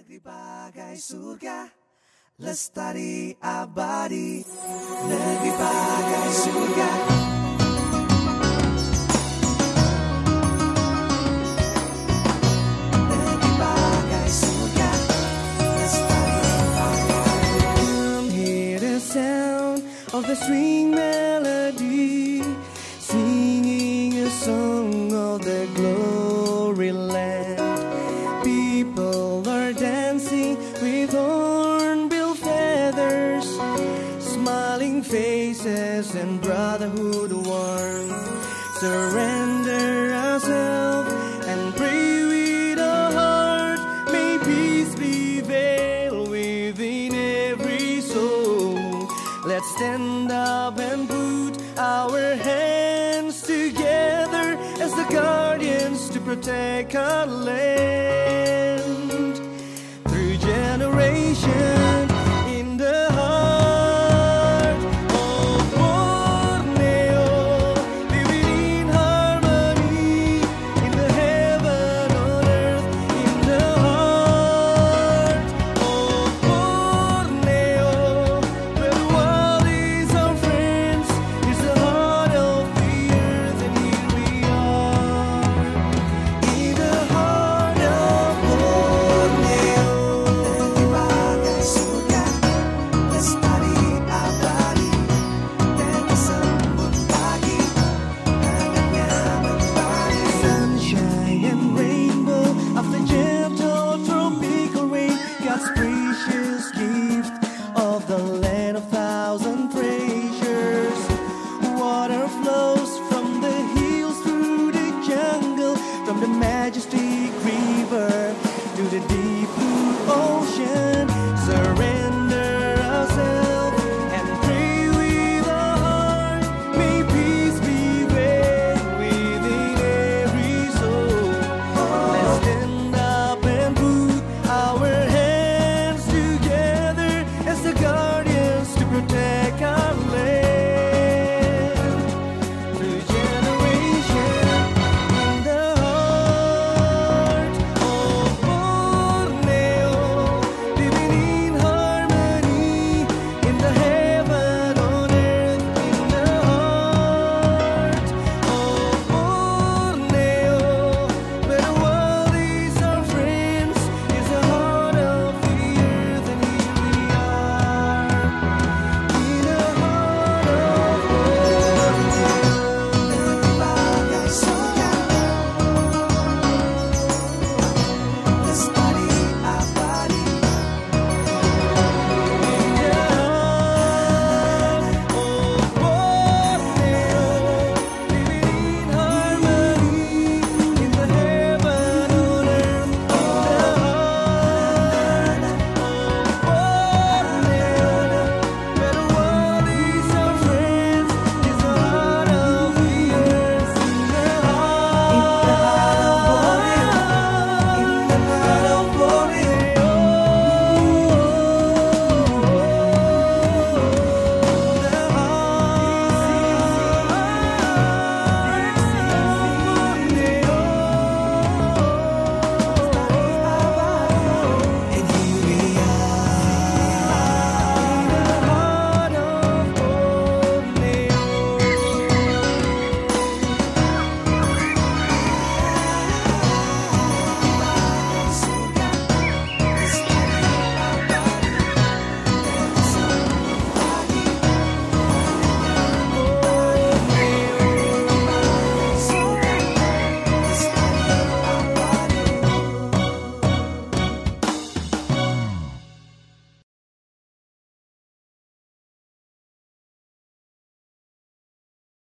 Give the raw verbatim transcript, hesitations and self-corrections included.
Negeri bagai surga, lestari abadi. Negeri bagai surga. Negeri bagai surga, lestari abadi. Hear the sound of the string melody, singing a song of the glory land. People are dancing with hornbill feathers, smiling faces and brotherhood warmth. Surrender ourselves and pray with our heart. May peace prevail within every soul. Let's stand up and put our hands together as the guardians to protect our land. Through generations